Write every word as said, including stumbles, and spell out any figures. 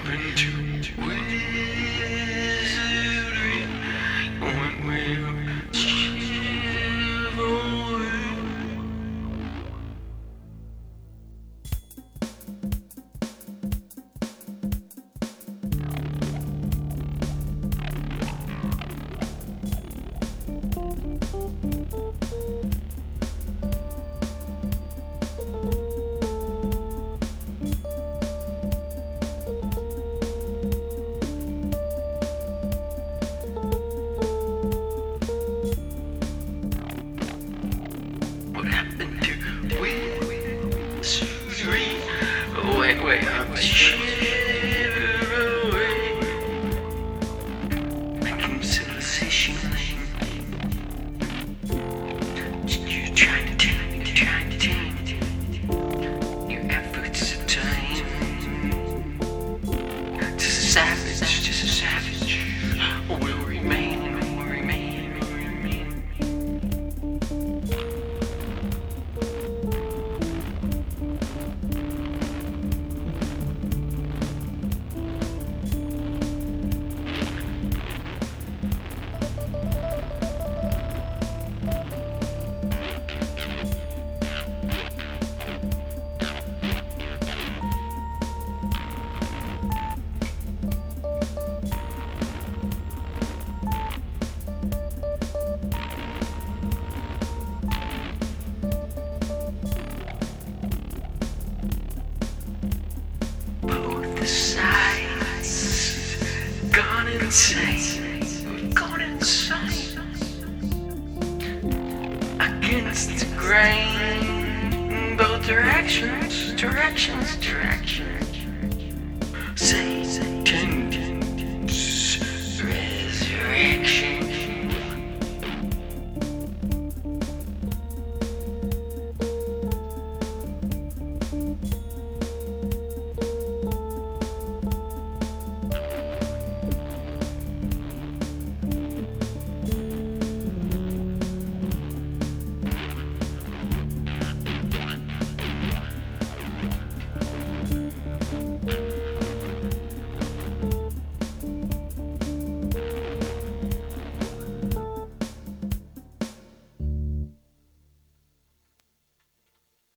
happened to wizardry when we're chivalry? What happened to wizardry? Wait, wait, I'm chivalry. Making civilization. You're trying to change, trying to change. Your efforts are time. Just a savage, just a savage. Will remain, will remain, will remain. Both sides gone insane, gone insane. Against the grain, both directions, directions, directions. Say